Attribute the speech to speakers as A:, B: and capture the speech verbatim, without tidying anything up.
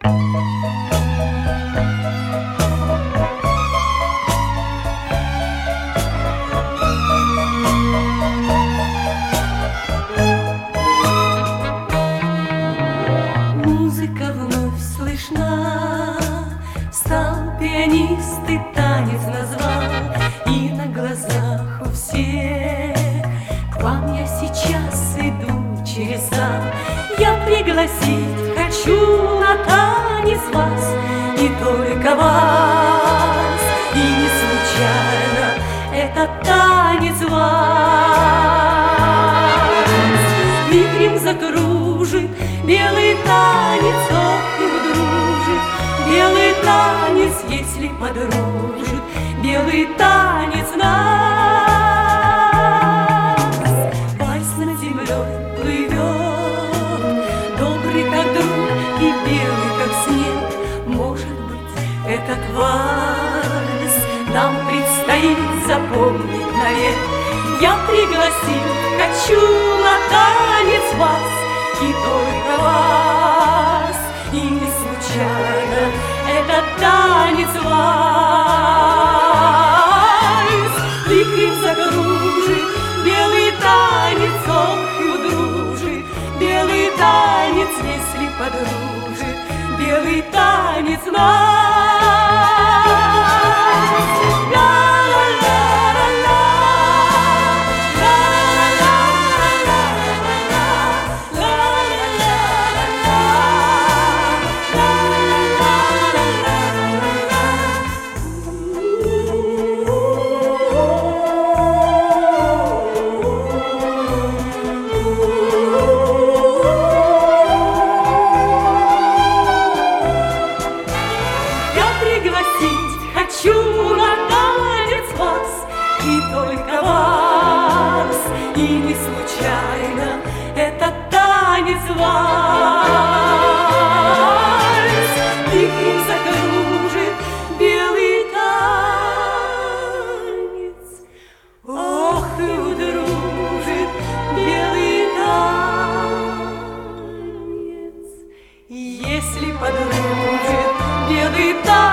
A: Музыка вновь слышна, стал пианист и танец назвал, и на глазах у всех к вам я сейчас иду через зал. Я пригласить хочу на танец вас, и только вас, и не случайно этот танец вас вихрем закружит. Белый танец, ох, и удружит, белый танец, если подружит, белый танец нас. Вальс над землей плывет, добрый как друг и белый как снег. Может быть, этот вальс нам предстоит запомнить навек. Я пригласить хочу на танец вас, и только вас, и не случайно этот танец вальс вихрем загружит. Белый танец, ох, и удружит, белый танец, если подружит, белый танец нас. Хочу на танец вас, и только вас, и не случайно этот танец вальс вихрем закружит. Белый танец, ох, и удружит, белый танец, если подружит, белый танец.